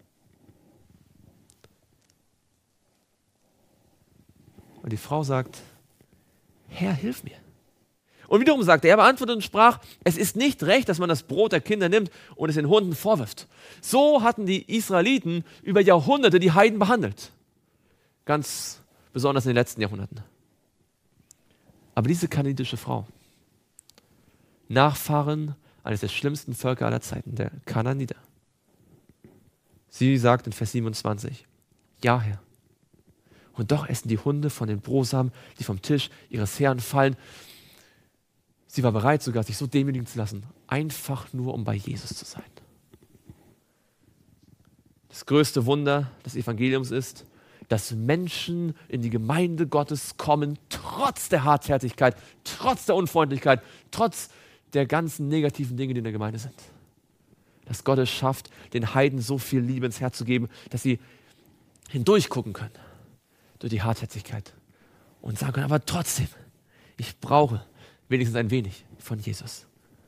Und die Frau sagt, Herr, hilf mir. Und wiederum sagte er, beantwortete und sprach, es ist nicht recht, dass man das Brot der Kinder nimmt und es den Hunden vorwirft. So hatten die Israeliten über Jahrhunderte die Heiden behandelt. Ganz besonders in den letzten Jahrhunderten. Aber diese kananäische Frau, Nachfahren eines der schlimmsten Völker aller Zeiten, der Kananiter, sie sagt in Vers 27, ja, Herr. Und doch essen die Hunde von den Brosamen, die vom Tisch ihres Herrn fallen. Sie war bereit sogar, sich so demütigen zu lassen, einfach nur, um bei Jesus zu sein. Das größte Wunder des Evangeliums ist, dass Menschen in die Gemeinde Gottes kommen, trotz der Hartherzigkeit, trotz der Unfreundlichkeit, trotz der ganzen negativen Dinge, die in der Gemeinde sind. Dass Gott es schafft, den Heiden so viel Liebe ins Herz zu geben, dass sie hindurchgucken können durch die Hartherzigkeit und sagen können, aber trotzdem, ich brauche wenigstens ein wenig von Jesus.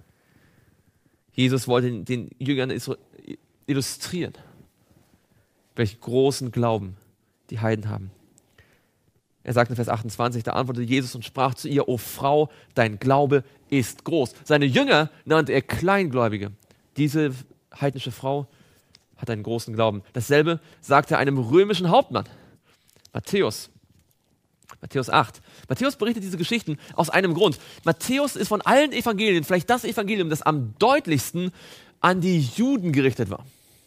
Jesus wollte den Jüngern illustrieren, welchen großen Glauben die Heiden haben. Er sagt in Vers 28, da antwortete Jesus und sprach zu ihr, O Frau, dein Glaube ist groß. Seine Jünger nannte er Kleingläubige. Diese heidnische Frau hat einen großen Glauben. Dasselbe sagte er einem römischen Hauptmann. Matthäus 8. Matthäus berichtet diese Geschichten aus einem Grund. Matthäus ist von allen Evangelien vielleicht das Evangelium, das am deutlichsten an die Juden gerichtet war.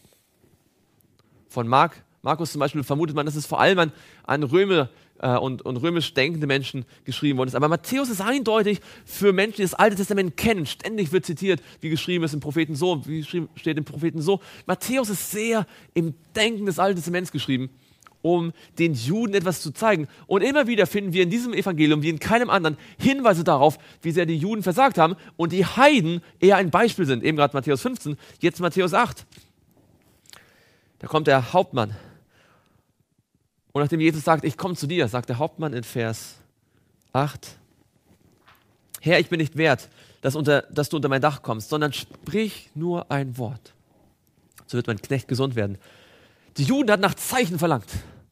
Von Markus zum Beispiel vermutet man, dass es vor allem an Römer und römisch denkende Menschen geschrieben worden ist. Aber Matthäus ist eindeutig für Menschen, die das Alte Testament kennen. Ständig wird zitiert, wie geschrieben ist im Propheten so, wie steht im Propheten so. Matthäus ist sehr im Denken des Alten Testaments geschrieben, um den Juden etwas zu zeigen. Und immer wieder finden wir in diesem Evangelium, wie in keinem anderen, Hinweise darauf, wie sehr die Juden versagt haben und die Heiden eher ein Beispiel sind. Eben gerade Matthäus 15, jetzt Matthäus 8. Da kommt der Hauptmann. Und nachdem Jesus sagt, ich komme zu dir, sagt der Hauptmann in Vers 8, Herr, ich bin nicht wert, dass du unter mein Dach kommst, sondern sprich nur ein Wort. So wird mein Knecht gesund werden. Die Juden hatten nach Zeichen verlangt.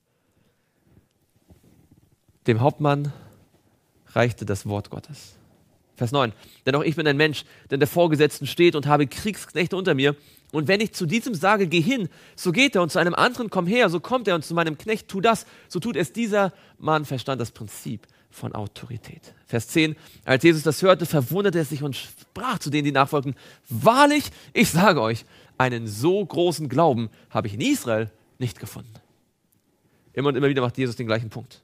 Dem Hauptmann reichte das Wort Gottes. Vers 9. Denn auch ich bin ein Mensch, der in der Vorgesetzten steht und habe Kriegsknechte unter mir. Und wenn ich zu diesem sage, geh hin, so geht er, und zu einem anderen, komm her, so kommt er, und zu meinem Knecht, tu das, so tut es. Dieser Mann verstand das Prinzip von Autorität. Vers 10. Als Jesus das hörte, verwunderte er sich und sprach zu denen, die nachfolgten, wahrlich, ich sage euch, einen so großen Glauben habe ich in Israel nicht gefunden. Immer und immer wieder macht Jesus den gleichen Punkt.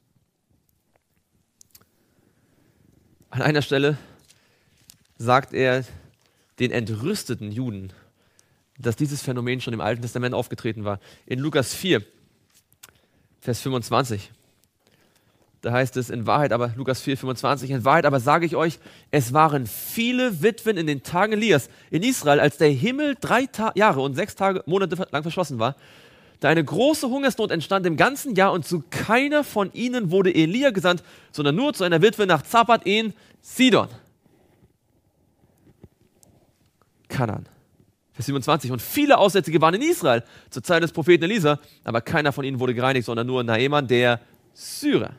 An einer Stelle sagt er den entrüsteten Juden, dass dieses Phänomen schon im Alten Testament aufgetreten war. In Lukas 4, Vers 25, da heißt es in Wahrheit, aber Lukas 4, 25, in Wahrheit aber sage ich euch, es waren viele Witwen in den Tagen Elias in Israel, als der Himmel 3 Jahre und 6 Monate lang verschlossen war, da eine große Hungersnot entstand im ganzen Jahr und zu keiner von ihnen wurde Elia gesandt, sondern nur zu einer Witwe nach Zapat in Sidon. Kanaan. Vers 27. Und viele Aussätzige waren in Israel zur Zeit des Propheten Elisa, aber keiner von ihnen wurde gereinigt, sondern nur Naaman, der Syrer.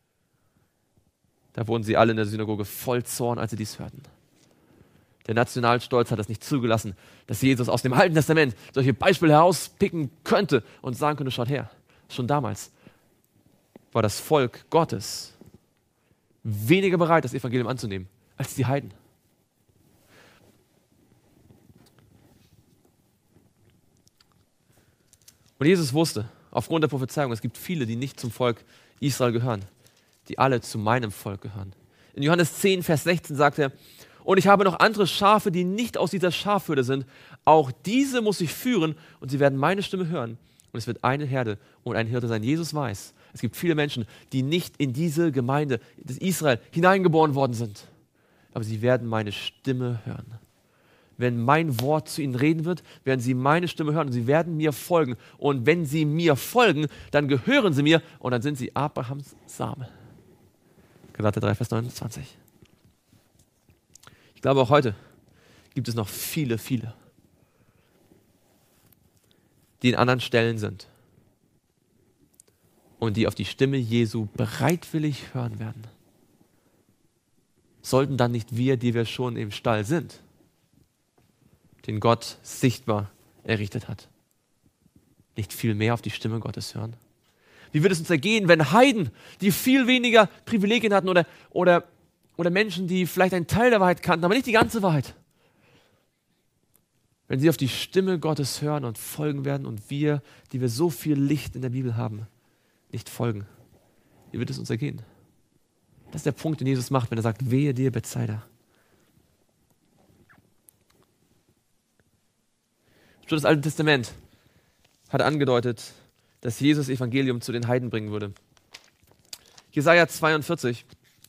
Da wurden sie alle in der Synagoge voll Zorn, als sie dies hörten. Der Nationalstolz hat es nicht zugelassen, dass Jesus aus dem Alten Testament solche Beispiele herauspicken könnte und sagen könnte, schaut her, schon damals war das Volk Gottes weniger bereit, das Evangelium anzunehmen, als die Heiden. Und Jesus wusste, aufgrund der Prophezeiung, es gibt viele, die nicht zum Volk Israel gehören, die alle zu meinem Volk gehören. In Johannes 10, Vers 16 sagt er, und ich habe noch andere Schafe, die nicht aus dieser Schafhürde sind. Auch diese muss ich führen und sie werden meine Stimme hören. Und es wird eine Herde und ein Hirte sein. Jesus weiß, es gibt viele Menschen, die nicht in diese Gemeinde des Israel hineingeboren worden sind. Aber sie werden meine Stimme hören. Wenn mein Wort zu ihnen reden wird, werden sie meine Stimme hören und sie werden mir folgen. Und wenn sie mir folgen, dann gehören sie mir und dann sind sie Abrahams Same. Galater 3, Vers 29. Ich glaube, auch heute gibt es noch viele, viele, die in anderen Stellen sind und die auf die Stimme Jesu bereitwillig hören werden. Sollten dann nicht wir, die wir schon im Stall sind, den Gott sichtbar errichtet hat, nicht viel mehr auf die Stimme Gottes hören? Wie wird es uns ergehen, wenn Heiden, die viel weniger Privilegien hatten oder Menschen, die vielleicht einen Teil der Wahrheit kannten, aber nicht die ganze Wahrheit, wenn sie auf die Stimme Gottes hören und folgen werden und wir, die wir so viel Licht in der Bibel haben, nicht folgen? Wie wird es uns ergehen? Das ist der Punkt, den Jesus macht, wenn er sagt, wehe dir, Bethsaida. Schon das Alte Testament hat angedeutet, dass Jesus das Evangelium zu den Heiden bringen würde. Jesaja 42.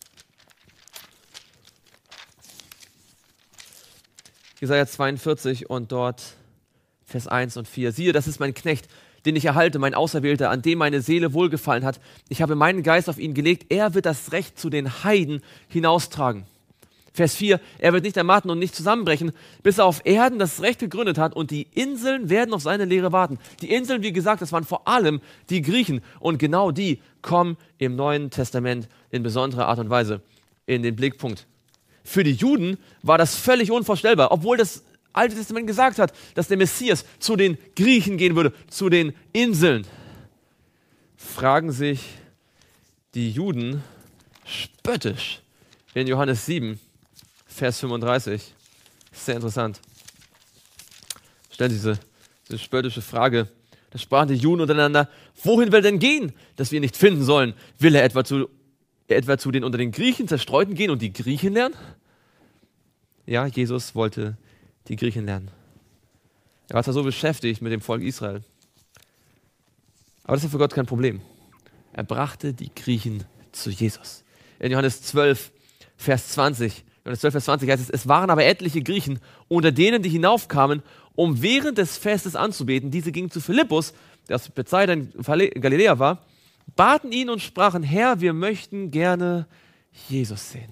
Jesaja 42 und dort Vers 1 und 4. Siehe, das ist mein Knecht, den ich erhalte, mein Auserwählter, an dem meine Seele wohlgefallen hat. Ich habe meinen Geist auf ihn gelegt. Er wird das Recht zu den Heiden hinaustragen. Vers 4. Er wird nicht ermatten und nicht zusammenbrechen, bis er auf Erden das Recht gegründet hat und die Inseln werden auf seine Lehre warten. Die Inseln, wie gesagt, das waren vor allem die Griechen und genau die kommen im Neuen Testament in besonderer Art und Weise in den Blickpunkt. Für die Juden war das völlig unvorstellbar, obwohl das Alte Testament gesagt hat, dass der Messias zu den Griechen gehen würde, zu den Inseln. Fragen sich die Juden spöttisch in Johannes 7, Vers 35. Sehr interessant. Stellen Sie diese spöttische Frage. Da sprachen die Juden untereinander, wohin will er denn gehen, dass wir ihn nicht finden sollen? Will er etwa zu den unter den Griechen Zerstreuten gehen und die Griechen lernen? Ja, Jesus wollte die Griechen lernen. Er war zwar so beschäftigt mit dem Volk Israel, aber das war für Gott kein Problem. Er brachte die Griechen zu Jesus. In Johannes 12, Vers 20, Johannes 12, Vers 20 heißt es, es waren aber etliche Griechen unter denen, die hinaufkamen, um während des Festes anzubeten. Diese gingen zu Philippus, der aus Bethsaida in Galiläa war, baten ihn und sprachen, Herr, wir möchten gerne Jesus sehen.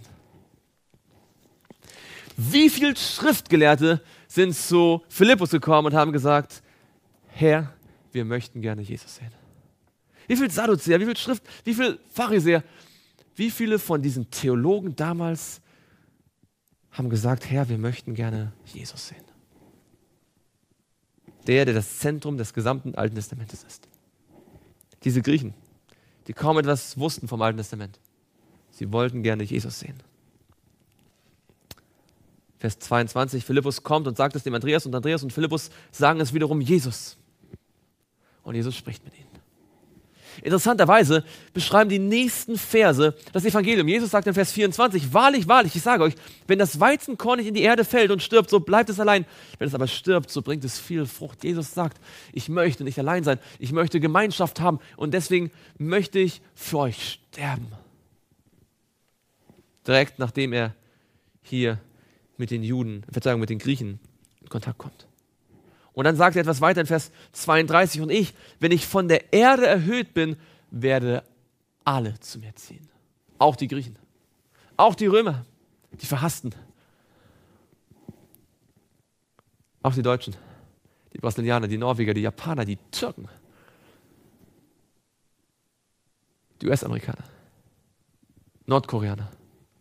Wie viele Schriftgelehrte sind zu Philippus gekommen und haben gesagt, Herr, wir möchten gerne Jesus sehen. Wie viele Sadduzäer, wie viele Pharisäer, wie viele von diesen Theologen damals haben gesagt, Herr, wir möchten gerne Jesus sehen. Der das Zentrum des gesamten Alten Testamentes ist. Diese Griechen, die kaum etwas wussten vom Alten Testament. Sie wollten gerne Jesus sehen. Vers 22, Philippus kommt und sagt es dem Andreas und Philippus sagen es wiederum Jesus. Und Jesus spricht mit ihnen. Interessanterweise beschreiben die nächsten Verse das Evangelium. Jesus sagt in Vers 24, wahrlich, wahrlich, ich sage euch, wenn das Weizenkorn nicht in die Erde fällt und stirbt, so bleibt es allein. Wenn es aber stirbt, so bringt es viel Frucht. Jesus sagt, ich möchte nicht allein sein, ich möchte Gemeinschaft haben und deswegen möchte ich für euch sterben. Direkt nachdem er hier mit den mit den Griechen in Kontakt kommt. Und dann sagt er etwas weiter in Vers 32, und ich, wenn ich von der Erde erhöht bin, werde alle zu mir ziehen. Auch die Griechen, auch die Römer, die Verhassten, auch die Deutschen, die Brasilianer, die Norweger, die Japaner, die Türken, die US-Amerikaner, Nordkoreaner,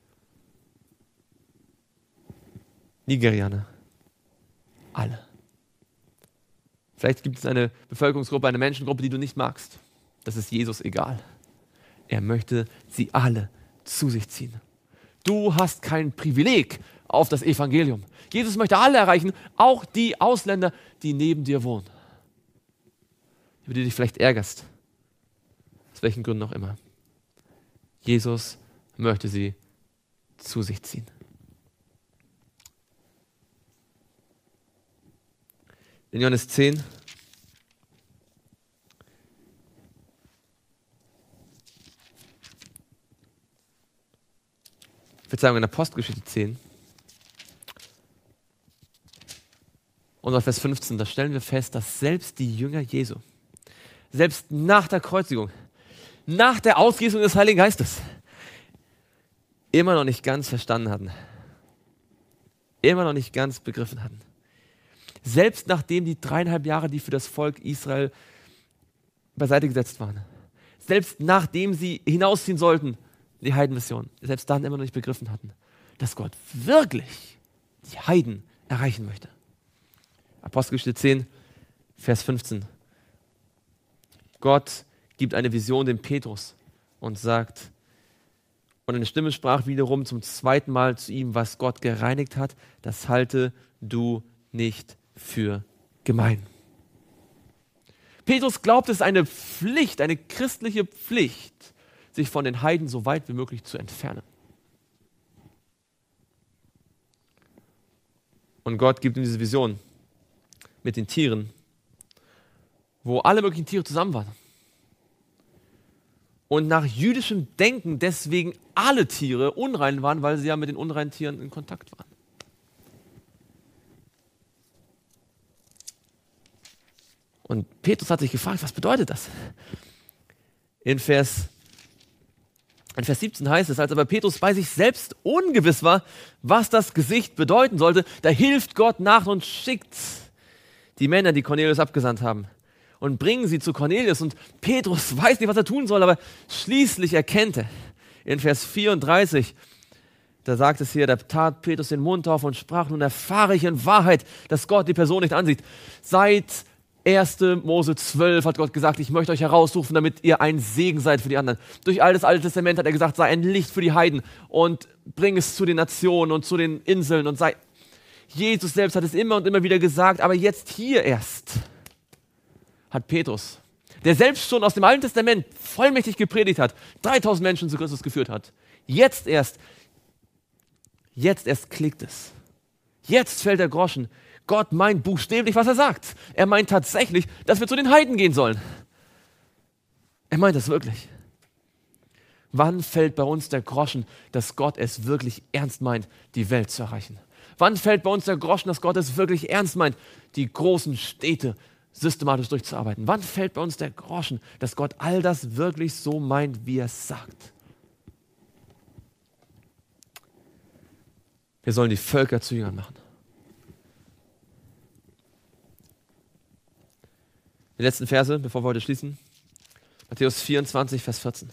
Nigerianer, alle. Vielleicht gibt es eine Bevölkerungsgruppe, eine Menschengruppe, die du nicht magst. Das ist Jesus egal. Er möchte sie alle zu sich ziehen. Du hast kein Privileg auf das Evangelium. Jesus möchte alle erreichen, auch die Ausländer, die neben dir wohnen. Über die du dich vielleicht ärgerst. Aus welchen Gründen auch immer. Jesus möchte sie zu sich ziehen. In Johannes 10 in Apostelgeschichte 10 und Vers 15, da stellen wir fest, dass selbst die Jünger Jesu, selbst nach der Kreuzigung, nach der Ausgießung des Heiligen Geistes, immer noch nicht ganz verstanden hatten, immer noch nicht ganz begriffen hatten. Selbst nachdem die 3,5 Jahre, die für das Volk Israel beiseite gesetzt waren, selbst nachdem sie hinausziehen sollten, die Heidenmission, selbst dann immer noch nicht begriffen hatten, dass Gott wirklich die Heiden erreichen möchte. Apostelgeschichte 10, Vers 15. Gott gibt eine Vision dem Petrus und sagt, und eine Stimme sprach wiederum zum zweiten Mal zu ihm, was Gott gereinigt hat, das halte du nicht für gemein. Petrus glaubt, es ist eine Pflicht, eine christliche Pflicht, sich von den Heiden so weit wie möglich zu entfernen. Und Gott gibt ihm diese Vision mit den Tieren, wo alle möglichen Tiere zusammen waren. und nach jüdischem Denken deswegen alle Tiere unrein waren, weil sie ja mit den unreinen Tieren in Kontakt waren. Und Petrus hat sich gefragt, was bedeutet das? In Vers 17 heißt es, als aber Petrus bei sich selbst ungewiss war, was das Gesicht bedeuten sollte, da hilft Gott nach und schickt die Männer, die Cornelius abgesandt haben, und bringen sie zu Cornelius. Und Petrus weiß nicht, was er tun soll, aber schließlich erkennt er. In Vers 34, da sagt es hier, da tat Petrus den Mund auf und sprach, nun erfahre ich in Wahrheit, dass Gott die Person nicht ansieht. Seit 1. Mose 12 hat Gott gesagt, ich möchte euch herausrufen, damit ihr ein Segen seid für die anderen. Durch all das Alte Testament hat er gesagt, sei ein Licht für die Heiden und bring es zu den Nationen und zu den Inseln und sei. Jesus selbst hat es immer und immer wieder gesagt, aber jetzt hier erst hat Petrus, der selbst schon aus dem Alten Testament vollmächtig gepredigt hat, 3000 Menschen zu Christus geführt hat, jetzt erst klickt es. Jetzt fällt der Groschen. Gott meint buchstäblich, was er sagt. Er meint tatsächlich, dass wir zu den Heiden gehen sollen. Er meint das wirklich. Wann fällt bei uns der Groschen, dass Gott es wirklich ernst meint, die Welt zu erreichen? Wann fällt bei uns der Groschen, dass Gott es wirklich ernst meint, die großen Städte systematisch durchzuarbeiten? Wann fällt bei uns der Groschen, dass Gott all das wirklich so meint, wie er es sagt? Wir sollen die Völker zu Jüngern machen. Die letzten Verse, bevor wir heute schließen. Matthäus 24, Vers 14.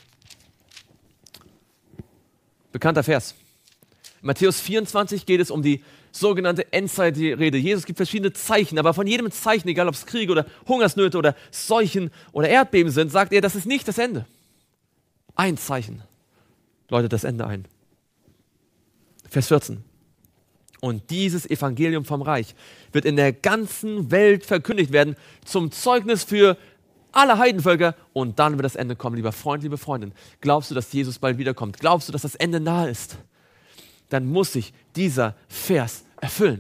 Bekannter Vers. In Matthäus 24 geht es um die sogenannte Endzeitrede. Jesus gibt verschiedene Zeichen, aber von jedem Zeichen, egal ob es Kriege oder Hungersnöte oder Seuchen oder Erdbeben sind, sagt er, das ist nicht das Ende. Ein Zeichen läutet das Ende ein. Vers 14. Und dieses Evangelium vom Reich wird in der ganzen Welt verkündigt werden, zum Zeugnis für alle Heidenvölker, und dann wird das Ende kommen. Lieber Freund, liebe Freundin, glaubst du, dass Jesus bald wiederkommt? Glaubst du, dass das Ende nahe ist? Dann muss sich dieser Vers erfüllen.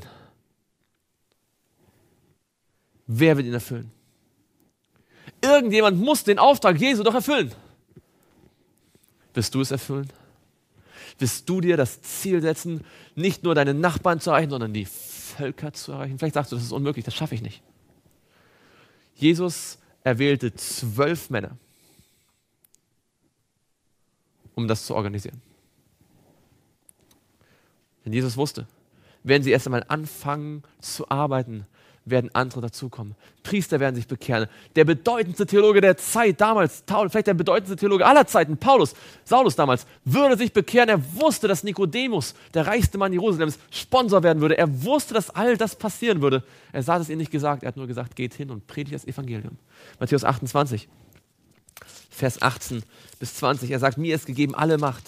Wer wird ihn erfüllen? Irgendjemand muss den Auftrag Jesu doch erfüllen. Wirst du es erfüllen? Wirst du dir das Ziel setzen, nicht nur deine Nachbarn zu erreichen, sondern die Völker zu erreichen? Vielleicht sagst du, das ist unmöglich, das schaffe ich nicht. Jesus erwählte 12 Männer, um das zu organisieren. Denn Jesus wusste, wenn sie erst einmal anfangen zu arbeiten, werden andere dazukommen. Priester werden sich bekehren. Der bedeutendste Theologe der Zeit damals, vielleicht der bedeutendste Theologe aller Zeiten, Saulus damals, würde sich bekehren. Er wusste, dass Nikodemus, der reichste Mann Jerusalems, Sponsor werden würde. Er wusste, dass all das passieren würde. Er hat es ihnen nicht gesagt. Er hat nur gesagt, geht hin und predigt das Evangelium. Matthäus 28, Vers 18 bis 20. Er sagt, mir ist gegeben alle Macht.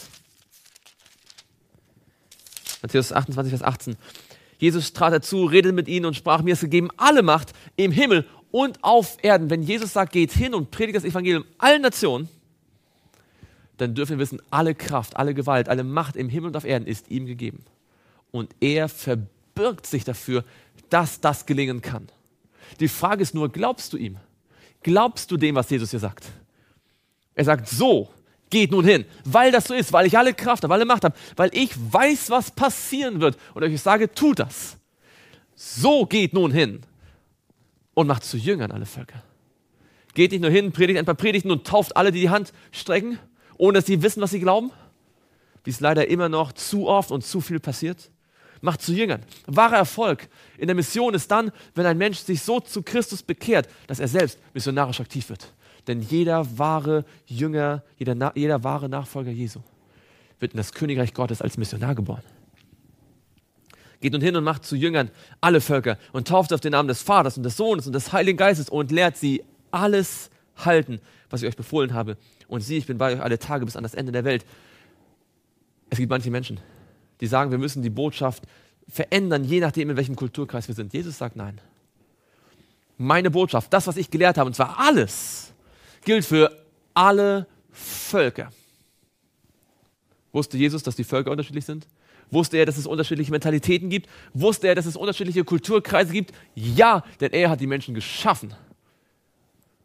Matthäus 28, Vers 18. Jesus trat dazu, redete mit ihnen und sprach, mir ist gegeben alle Macht im Himmel und auf Erden. Wenn Jesus sagt, geht hin und predigt das Evangelium allen Nationen, dann dürfen wir wissen, alle Kraft, alle Gewalt, alle Macht im Himmel und auf Erden ist ihm gegeben. Und er verbirgt sich dafür, dass das gelingen kann. Die Frage ist nur, glaubst du ihm? Glaubst du dem, was Jesus hier sagt? Er sagt, so, geht nun hin, weil das so ist, weil ich alle Kraft habe, alle Macht habe, weil ich weiß, was passieren wird und euch sage, tut das. So geht nun hin und macht zu Jüngern alle Völker. Geht nicht nur hin, predigt ein paar Predigten und tauft alle, die die Hand strecken, ohne dass sie wissen, was sie glauben, wie es leider immer noch zu oft und zu viel passiert. Macht zu Jüngern. Wahrer Erfolg in der Mission ist dann, wenn ein Mensch sich so zu Christus bekehrt, dass er selbst missionarisch aktiv wird. Denn jeder wahre Jünger, jeder wahre Nachfolger Jesu wird in das Königreich Gottes als Missionar geboren. Geht nun hin und macht zu Jüngern alle Völker und tauft auf den Namen des Vaters und des Sohnes und des Heiligen Geistes und lehrt sie alles halten, was ich euch befohlen habe. Und siehe, ich bin bei euch alle Tage bis an das Ende der Welt. Es gibt manche Menschen, die sagen, wir müssen die Botschaft verändern, je nachdem, in welchem Kulturkreis wir sind. Jesus sagt nein. Meine Botschaft, das, was ich gelehrt habe, und zwar alles, gilt für alle Völker. Wusste Jesus, dass die Völker unterschiedlich sind? Wusste er, dass es unterschiedliche Mentalitäten gibt? Wusste er, dass es unterschiedliche Kulturkreise gibt? Ja, denn er hat die Menschen geschaffen.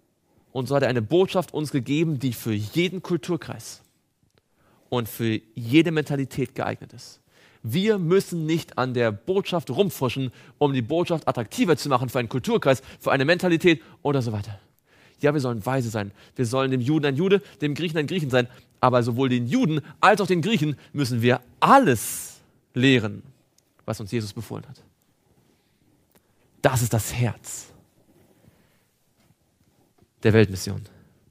Und so hat er eine Botschaft uns gegeben, die für jeden Kulturkreis und für jede Mentalität geeignet ist. Wir müssen nicht an der Botschaft rumfuschen, um die Botschaft attraktiver zu machen für einen Kulturkreis, für eine Mentalität oder so weiter. Ja, wir sollen weise sein. Wir sollen dem Juden ein Jude, dem Griechen ein Griechen sein. Aber sowohl den Juden als auch den Griechen müssen wir alles lehren, was uns Jesus befohlen hat. Das ist das Herz der Weltmission.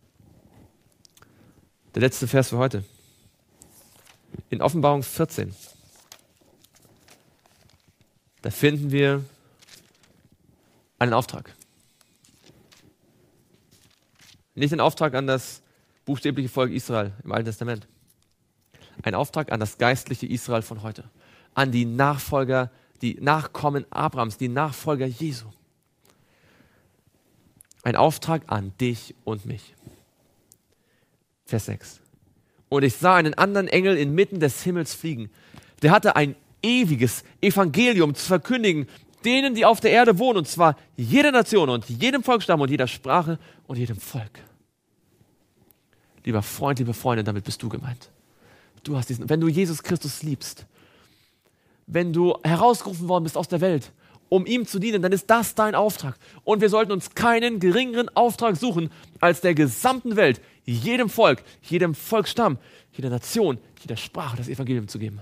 Der letzte Vers für heute. In Offenbarung 14. Da finden wir einen Auftrag. Nicht den Auftrag an das buchstäbliche Volk Israel im Alten Testament. Ein Auftrag an das geistliche Israel von heute. An die Nachfolger, die Nachkommen Abrahams, die Nachfolger Jesu. Ein Auftrag an dich und mich. Vers 6. Und ich sah einen anderen Engel inmitten des Himmels fliegen. Der hatte ein ewiges Evangelium zu verkündigen, denen, die auf der Erde wohnen, und zwar jeder Nation und jedem Volksstamm und jeder Sprache und jedem Volk. Lieber Freund, liebe Freundin, damit bist du gemeint. Du hast wenn du Jesus Christus liebst, wenn du herausgerufen worden bist aus der Welt, um ihm zu dienen, dann ist das dein Auftrag. Und wir sollten uns keinen geringeren Auftrag suchen, als der gesamten Welt, jedem Volk, jedem Volksstamm, jeder Nation, jeder Sprache das Evangelium zu geben.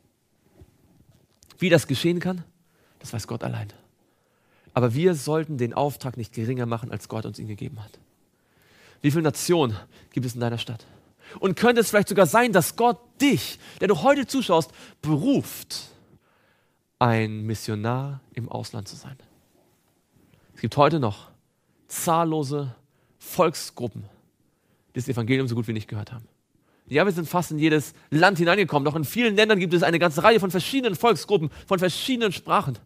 Wie das geschehen kann, das weiß Gott allein. Aber wir sollten den Auftrag nicht geringer machen, als Gott uns ihn gegeben hat. Wie viele Nationen gibt es in deiner Stadt? Und könnte es vielleicht sogar sein, dass Gott dich, der du heute zuschaust, beruft, ein Missionar im Ausland zu sein? Es gibt heute noch zahllose Volksgruppen, die das Evangelium so gut wie nicht gehört haben. Ja, wir sind fast in jedes Land hineingekommen, doch in vielen Ländern gibt es eine ganze Reihe von verschiedenen Volksgruppen, von verschiedenen Sprachen.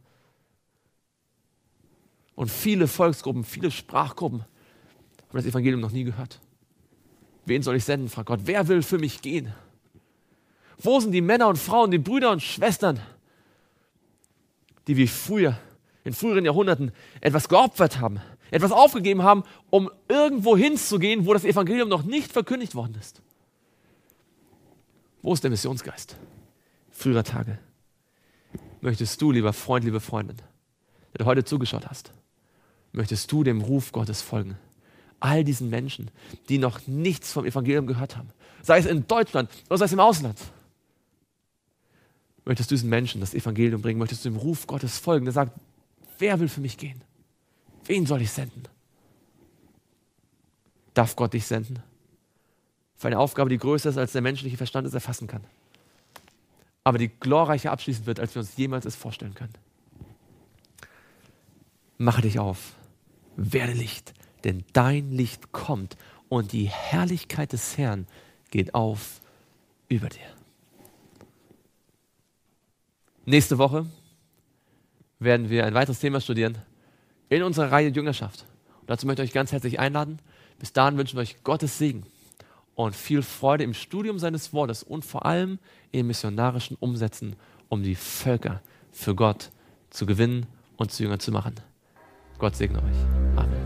Und viele Volksgruppen, viele Sprachgruppen haben das Evangelium noch nie gehört. Wen soll ich senden, fragt Gott. Wer will für mich gehen? Wo sind die Männer und Frauen, die Brüder und Schwestern, die wie früher, in früheren Jahrhunderten, etwas geopfert haben, etwas aufgegeben haben, um irgendwo hinzugehen, wo das Evangelium noch nicht verkündigt worden ist? Wo ist der Missionsgeist früherer Tage? Möchtest du, lieber Freund, liebe Freundin, der du heute zugeschaut hast, möchtest du dem Ruf Gottes folgen? All diesen Menschen, die noch nichts vom Evangelium gehört haben, sei es in Deutschland oder sei es im Ausland. Möchtest du diesen Menschen das Evangelium bringen? Möchtest du dem Ruf Gottes folgen, der sagt, wer will für mich gehen? Wen soll ich senden? Darf Gott dich senden? Für eine Aufgabe, die größer ist, als der menschliche Verstand es erfassen kann. Aber die glorreicher abschließen wird, als wir uns jemals es vorstellen können. Mache dich auf, werde Licht, denn dein Licht kommt und die Herrlichkeit des Herrn geht auf über dir. Nächste Woche werden wir ein weiteres Thema studieren in unserer Reihe Jüngerschaft. Und dazu möchte ich euch ganz herzlich einladen. Bis dahin wünschen wir euch Gottes Segen und viel Freude im Studium seines Wortes und vor allem im missionarischen Umsetzen, um die Völker für Gott zu gewinnen und zu Jüngern zu machen. Gott segne euch. Amen.